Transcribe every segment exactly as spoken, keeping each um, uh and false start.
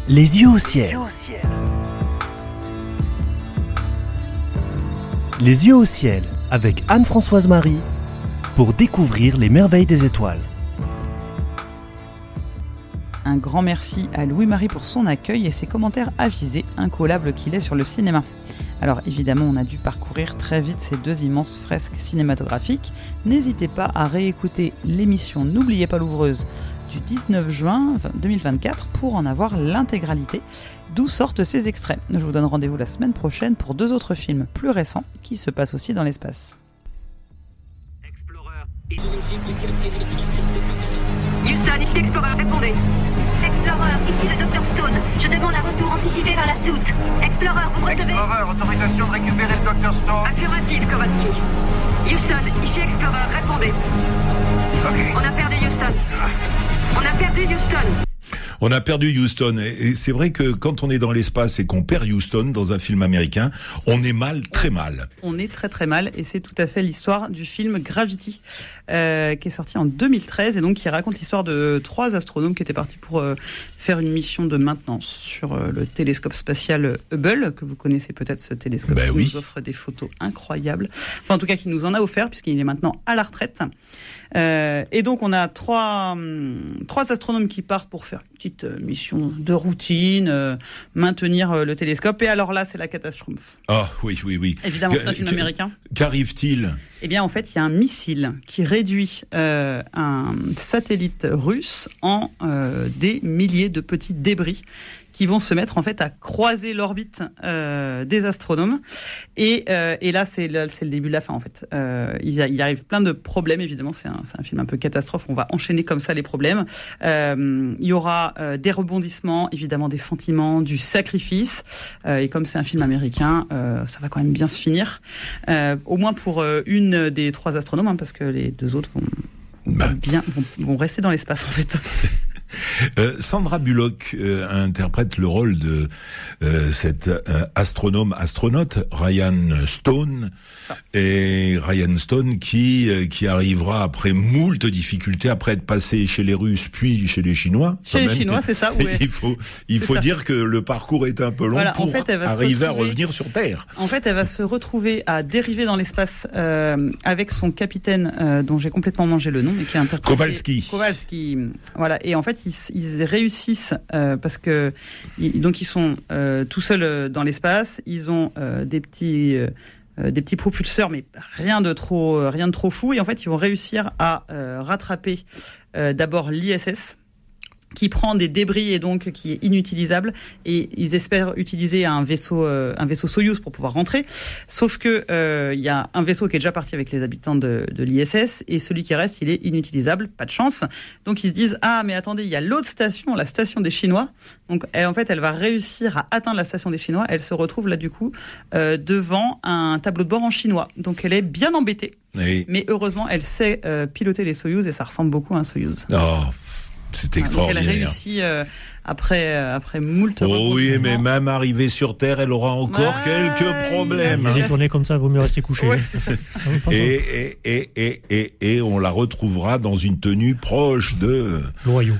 Les yeux au ciel. Les yeux au ciel avec Anne-Françoise Marie pour découvrir les merveilles des étoiles. Un grand merci à Louis-Marie pour son accueil et ses commentaires avisés, incollables qu'il est sur le cinéma. Alors évidemment, on a dû parcourir très vite ces deux immenses fresques cinématographiques. N'hésitez pas à réécouter l'émission N'oubliez pas l'ouvreuse du dix-neuf juin deux mille vingt-quatre pour en avoir l'intégralité, d'où sortent ces extraits. Je vous donne rendez-vous la semaine prochaine pour deux autres films plus récents qui se passent aussi dans l'espace. Houston, ici Explorer, répondez. Explorer, ici le docteur Stone. Je demande un retour anticipé vers la soute. Explorer, vous me recevez? Explorer, autorisation de récupérer le docteur Stone. Affirmative, Kowalski. Houston, ici Explorer, répondez. Ok. On a perdu Houston. On a perdu Houston. On a perdu Houston. Et c'est vrai que quand on est dans l'espace et qu'on perd Houston dans un film américain, on est mal, très mal. On est très très mal et c'est tout à fait l'histoire du film Gravity euh, qui est sorti en deux mille treize et donc qui raconte l'histoire de trois astronomes qui étaient partis pour euh, faire une mission de maintenance sur euh, le télescope spatial Hubble, que vous connaissez peut-être, ce télescope ben qui oui. nous offre des photos incroyables. Enfin en tout cas qui nous en a offert puisqu'il est maintenant à la retraite. Euh, et donc on a trois, hum, trois astronomes qui partent pour faire une petite euh, mission de routine, euh, maintenir euh, le télescope. Et alors là, c'est la catastrophe. Ah oui, oui, oui. Évidemment, c'est un film américain. Qu'arrive-t-il ? Eh bien, en fait, il y a un missile qui réduit euh, un satellite russe en euh, des milliers de petits débris qui vont se mettre en fait à croiser l'orbite euh, des astronomes. Et, euh, et là, c'est le, c'est le début de la fin en fait. Euh, il, a, il arrive plein de problèmes, évidemment. C'est un, c'est un film un peu catastrophe. On va enchaîner comme ça les problèmes. Euh, il y aura euh, des rebondissements, évidemment des sentiments, du sacrifice. Euh, et comme c'est un film américain, euh, ça va quand même bien se finir. Euh, au moins pour euh, une des trois astronomes, hein, parce que les deux autres vont, bah. bien, vont, vont rester dans l'espace en fait. Euh, Sandra Bullock euh, interprète le rôle de euh, cet euh, astronome astronaute Ryan Stone et Ryan Stone qui euh, qui arrivera après moult difficultés, après être passé chez les Russes puis chez les Chinois. Chez les même. Chinois, c'est ça. Ouais. Il faut il c'est faut ça. dire que le parcours est un peu long voilà, pour en fait, elle va arriver se retrouver, à revenir sur Terre. En fait, elle va se retrouver à dériver dans l'espace euh, avec son capitaine euh, dont j'ai complètement mangé le nom, mais qui est interprété Kowalski. Kowalski, voilà. Et en fait, ils, ils réussissent euh, parce que ils, donc ils sont euh, tout seuls dans l'espace. Ils ont euh, des petits euh, des petits propulseurs, mais rien de trop euh, rien de trop fou. Et en fait, ils vont réussir à euh, rattraper euh, d'abord l'I S S, qui prend des débris et donc qui est inutilisable, et ils espèrent utiliser un vaisseau euh, un vaisseau Soyouz pour pouvoir rentrer, sauf que euh, il y a un vaisseau qui est déjà parti avec les habitants de, de l'I S S et celui qui reste il est inutilisable, pas de chance. Donc ils se disent ah mais attendez, il y a l'autre station, la station des Chinois. Donc elle, en fait elle va réussir à atteindre la station des Chinois, elle se retrouve là du coup euh, devant un tableau de bord en chinois, donc elle est bien embêtée, et... mais heureusement elle sait euh, piloter les Soyouz et ça ressemble beaucoup à un Soyouz. Oh. C'est extraordinaire. Donc elle réussit euh, après euh, après moult. Oh oui, mais même arrivée sur Terre, elle aura encore ah, quelques problèmes. Il y a des journées comme ça, il vaut mieux rester couché. Ouais, c'est ça. Ça et, et, et, et, et, et on la retrouvera dans une tenue proche de... Loyaux.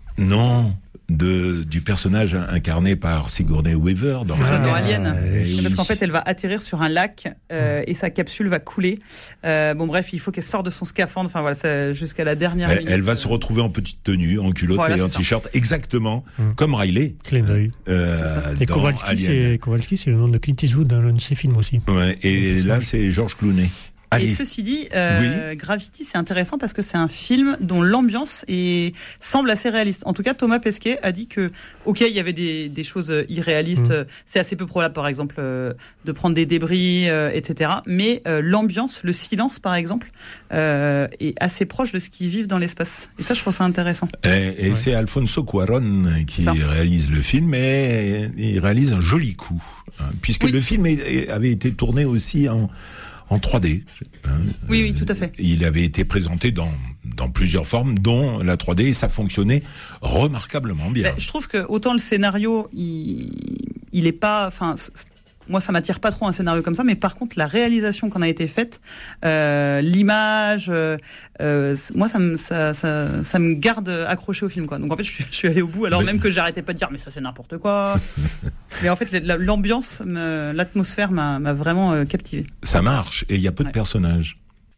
Non, de, du personnage incarné par Sigourney Weaver. Dans c'est ça, dans ah, Alien. Eh parce oui. qu'en fait, elle va atterrir sur un lac euh, et sa capsule va couler. Euh, bon, bref, il faut qu'elle sorte de son scaphandre. Enfin voilà, ça, jusqu'à la dernière. Elle, minute. elle va se retrouver en petite tenue, en culotte voilà, et en ça. t-shirt, exactement Hum. comme Riley. Clin d'œil. Euh, et dans Kowalski Alien. c'est, Kowalski, c'est le nom de Clint Eastwood dans l'un de ses films aussi. Ouais, et c'est là, vrai. c'est George Clooney. Allez. Et ceci dit, euh, Oui. Gravity, c'est intéressant parce que c'est un film dont l'ambiance est, semble assez réaliste. En tout cas, Thomas Pesquet a dit que, ok, il y avait des, des choses irréalistes. Mmh. C'est assez peu probable, par exemple, euh, de prendre des débris, euh, et cetera. Mais euh, l'ambiance, le silence, par exemple, euh, est assez proche de ce qu'ils vivent dans l'espace. Et ça, je trouve ça intéressant. Et, et ouais. C'est Alfonso Cuarón qui ça. réalise le film, et il réalise un joli coup, hein, puisque oui. le film est, avait été tourné aussi en en trois D. Hein. Oui, oui, tout à fait. Il avait été présenté dans dans plusieurs formes, dont la trois D, et ça fonctionnait remarquablement bien. Ben, je trouve que autant le scénario, il il est pas, enfin. moi, ça m'attire pas trop un scénario comme ça, mais par contre, la réalisation qu'on a été faite, euh, l'image, euh, euh, moi, ça me, ça, ça, ça me garde accroché au film, quoi. Donc en fait, je suis, je suis allé au bout, alors mais... même que j'arrêtais pas de dire, mais ça c'est n'importe quoi. Mais en fait, l'ambiance, me, l'atmosphère m'a, m'a vraiment euh, captivé. Ça marche, et il y a peu ouais. de personnages.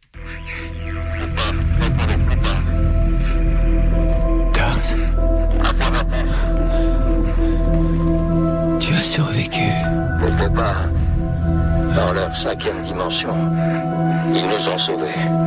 Tars, tu as survécu. Quelque part, dans leur cinquième dimension, ils nous ont sauvés.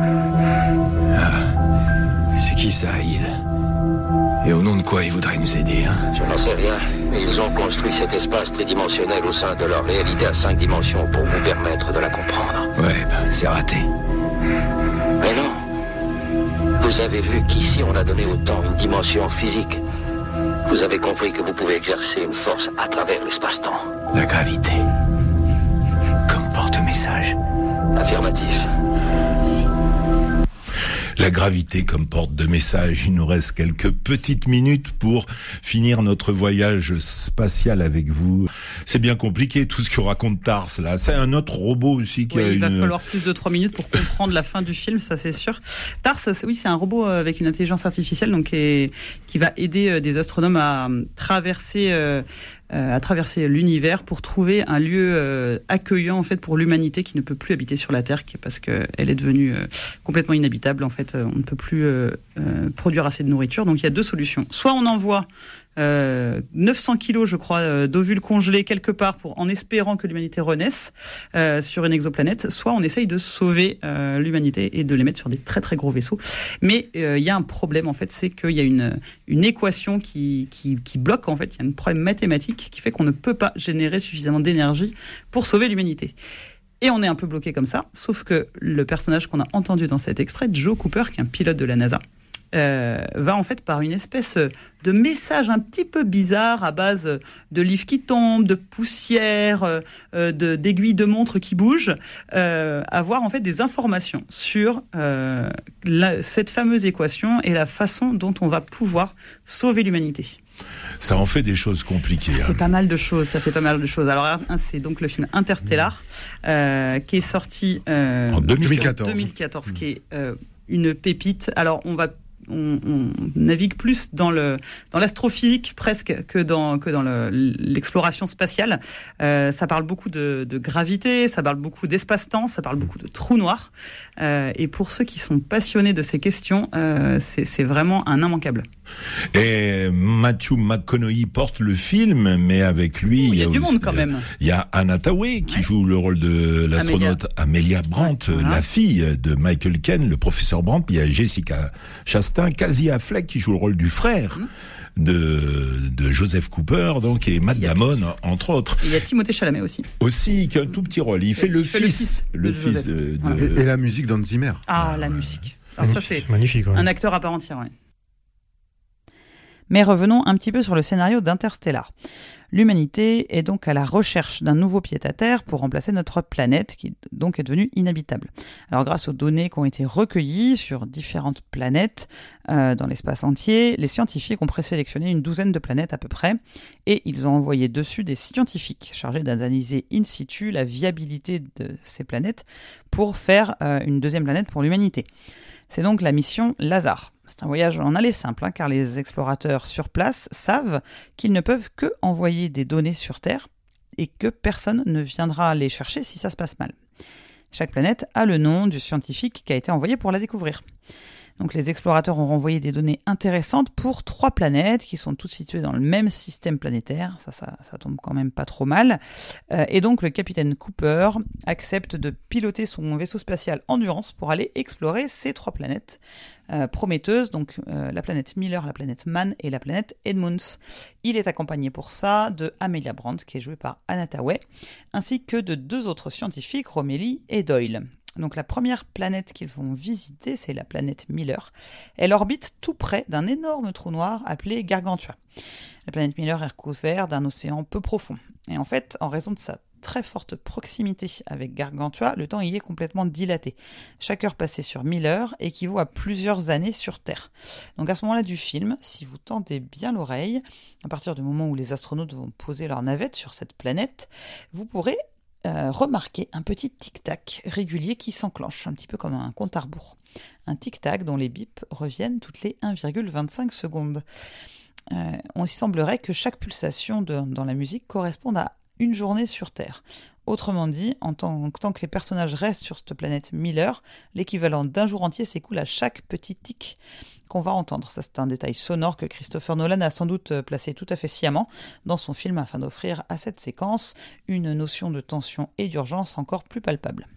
Ah, c'est qui ça, il ? Et au nom de quoi ils voudraient nous aider, hein ? Je n'en sais rien, mais ils ont construit cet espace tridimensionnel au sein de leur réalité à cinq dimensions pour vous permettre de la comprendre. Ouais, ben, c'est raté. Mais non. Vous avez vu qu'ici on a donné au temps une dimension physique. Vous avez compris que vous pouvez exercer une force à travers l'espace-temps. La gravité. Comme porte-message. Affirmatif. La gravité comme porte de message. Il nous reste quelques petites minutes pour finir notre voyage spatial avec vous. C'est bien compliqué tout ce que raconte Tars là. C'est un autre robot aussi qui oui, a il une... va falloir plus de trois minutes pour comprendre la fin du film, ça c'est sûr. Tars, c'est, oui, c'est un robot avec une intelligence artificielle donc qui, qui va aider des astronomes à traverser euh, à traverser l'univers pour trouver un lieu euh, accueillant en fait pour l'humanité qui ne peut plus habiter sur la Terre parce qu'elle est devenue euh, complètement inhabitable. En fait, on ne peut plus euh, euh, produire assez de nourriture. Donc il y a deux solutions. Soit on envoie euh, neuf cents kilos, je crois, euh, d'ovules congelés quelque part pour, en espérant que l'humanité renaisse euh, sur une exoplanète. Soit on essaye de sauver euh, l'humanité et de les mettre sur des très très gros vaisseaux. Mais il euh, y a un problème en fait, c'est qu'il y a une une équation qui qui, qui bloque en fait. Il y a un problème mathématique qui fait qu'on ne peut pas générer suffisamment d'énergie pour sauver l'humanité. Et on est un peu bloqué comme ça, sauf que le personnage qu'on a entendu dans cet extrait, Joe Cooper, qui est un pilote de la NASA, euh, va en fait par une espèce de message un petit peu bizarre à base de livres qui tombent, de poussière, euh, de, d'aiguilles de montre qui bougent, euh, avoir en fait des informations sur euh, la, cette fameuse équation et la façon dont on va pouvoir sauver l'humanité. Ça en fait des choses compliquées. Ça hein. fait pas mal de choses, ça fait pas mal de choses. Alors, c'est donc le film Interstellar, euh, qui est sorti euh, en deux mille quatorze, deux mille quatorze, qui est euh, une pépite. Alors, on va On, on navigue plus dans le dans l'astrophysique presque que dans que dans le, l'exploration spatiale. Euh, ça parle beaucoup de, de gravité, ça parle beaucoup d'espace-temps, ça parle beaucoup de trous noirs. Euh, et pour ceux qui sont passionnés de ces questions, euh, c'est, c'est vraiment un immanquable. Et Matthew McConaughey porte le film, mais avec lui, oh, il y a, y a du aussi, monde quand même. Il y a Anna Thaoué qui ouais. joue le rôle de l'astronaute Amelia, Amelia Brandt, ouais, voilà. la fille de Michael Caine, le professeur Brandt. Puis il y a Jessica Chastain, Casey Affleck qui joue le rôle du frère mmh. de, de Joseph Cooper, donc, et Matt Damon, entre autres. Et il y a Timothée Chalamet aussi. Aussi, qui a un tout petit rôle. Il, il fait, le, il fait fils, le fils, le fils de, de, voilà. de... Et, et la musique d'Hans Zimmer. Ah, ah la ouais. musique. Alors ça, c'est magnifique. Ouais. Un acteur à part entière, ouais. Mais revenons un petit peu sur le scénario d'Interstellar. L'humanité est donc à la recherche d'un nouveau pied-à-terre pour remplacer notre planète, qui donc est devenue inhabitable. Alors grâce aux données qui ont été recueillies sur différentes planètes euh, dans l'espace entier, les scientifiques ont présélectionné une douzaine de planètes à peu près, et ils ont envoyé dessus des scientifiques chargés d'analyser in situ la viabilité de ces planètes pour faire euh, une deuxième planète pour l'humanité. C'est donc la mission Lazare. C'est un voyage en aller simple, hein, car les explorateurs sur place savent qu'ils ne peuvent que envoyer des données sur Terre et que personne ne viendra les chercher si ça se passe mal. Chaque planète a le nom du scientifique qui a été envoyé pour la découvrir. Donc les explorateurs ont renvoyé des données intéressantes pour trois planètes qui sont toutes situées dans le même système planétaire. Ça, ça, ça tombe quand même pas trop mal. Euh, et donc le capitaine Cooper accepte de piloter son vaisseau spatial Endurance pour aller explorer ces trois planètes euh, prometteuses. Donc euh, la planète Miller, la planète Mann et la planète Edmunds. Il est accompagné pour ça de Amelia Brandt, qui est jouée par Anna Thaoué, ainsi que de deux autres scientifiques, Romélie et Doyle. Donc la première planète qu'ils vont visiter, c'est la planète Miller. Elle orbite tout près d'un énorme trou noir appelé Gargantua. La planète Miller est recouverte d'un océan peu profond. Et en fait, en raison de sa très forte proximité avec Gargantua, le temps y est complètement dilaté. Chaque heure passée sur Miller équivaut à plusieurs années sur Terre. Donc à ce moment-là du film, si vous tendez bien l'oreille, à partir du moment où les astronautes vont poser leur navette sur cette planète, vous pourrez euh, remarqué un petit tic-tac régulier qui s'enclenche, un petit peu comme un compte à rebours. Un tic-tac dont les bips reviennent toutes les un virgule vingt-cinq secondes. Euh, on il semblerait que chaque pulsation de, dans la musique corresponde à une journée sur Terre. Autrement dit, en tant, en tant que les personnages restent sur cette planète Miller, l'équivalent d'un jour entier s'écoule à chaque petit tic qu'on va entendre. Ça, c'est un détail sonore que Christopher Nolan a sans doute placé tout à fait sciemment dans son film afin d'offrir à cette séquence une notion de tension et d'urgence encore plus palpable.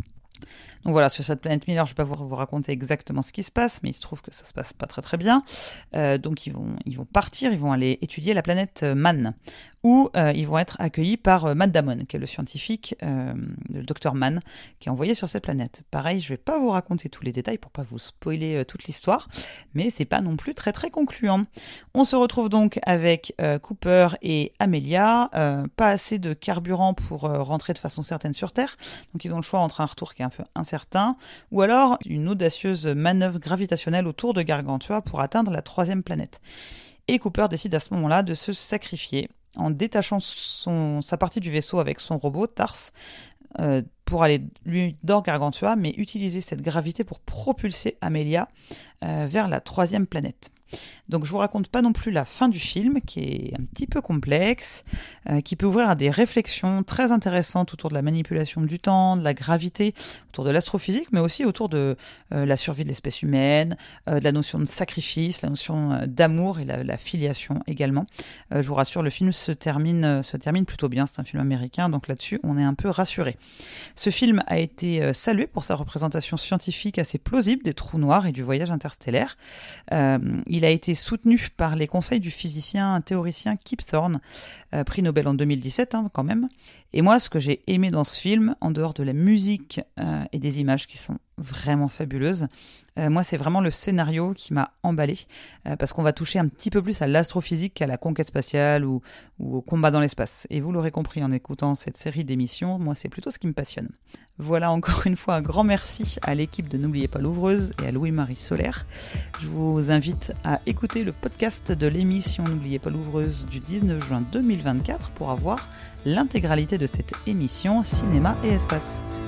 Donc voilà, sur cette planète Miller, je ne vais pas vous, vous raconter exactement ce qui se passe, mais il se trouve que ça ne se passe pas très très bien. Euh, donc ils vont, ils vont partir, ils vont aller étudier la planète Mann, où euh, ils vont être accueillis par euh, Matt Damon, qui est le scientifique, euh, le docteur Mann, qui est envoyé sur cette planète. Pareil, je ne vais pas vous raconter tous les détails pour ne pas vous spoiler euh, toute l'histoire, mais ce n'est pas non plus très très concluant. On se retrouve donc avec euh, Cooper et Amelia, euh, pas assez de carburant pour euh, rentrer de façon certaine sur Terre, donc ils ont le choix entre un retour qui est un peu incertain, ou alors une audacieuse manœuvre gravitationnelle autour de Gargantua pour atteindre la troisième planète. Et Cooper décide à ce moment-là de se sacrifier en détachant son, sa partie du vaisseau avec son robot, Tars, euh, pour aller lui dans Gargantua, mais utiliser cette gravité pour propulser Amelia euh, vers la troisième planète. Donc je vous raconte pas non plus la fin du film, qui est un petit peu complexe, euh, qui peut ouvrir à des réflexions très intéressantes autour de la manipulation du temps, de la gravité, autour de l'astrophysique, mais aussi autour de euh, la survie de l'espèce humaine, euh, de la notion de sacrifice, la notion euh, d'amour et la, la filiation également. Euh, je vous rassure, le film se termine, euh, se termine plutôt bien, c'est un film américain, donc là-dessus on est un peu rassuré. Ce film a été euh, salué pour sa représentation scientifique assez plausible des trous noirs et du voyage interstellaire. Euh, il a été soutenu par les conseils du physicien théoricien Kip Thorne, euh, prix Nobel en deux mille dix-sept hein, quand même. Et moi, ce que j'ai aimé dans ce film, en dehors de la musique euh, et des images qui sont vraiment fabuleuses, euh, moi c'est vraiment le scénario qui m'a emballé, euh, parce qu'on va toucher un petit peu plus à l'astrophysique qu'à la conquête spatiale ou, ou au combat dans l'espace. Et vous l'aurez compris en écoutant cette série d'émissions, moi c'est plutôt ce qui me passionne. Voilà, encore une fois un grand merci à l'équipe de N'oubliez pas l'ouvreuse et à Louis-Marie Solaire. Je vous invite à écouter le podcast de l'émission N'oubliez pas l'ouvreuse du dix-neuf juin deux mille vingt-quatre pour avoir l'intégralité de cette émission Cinéma et Espace.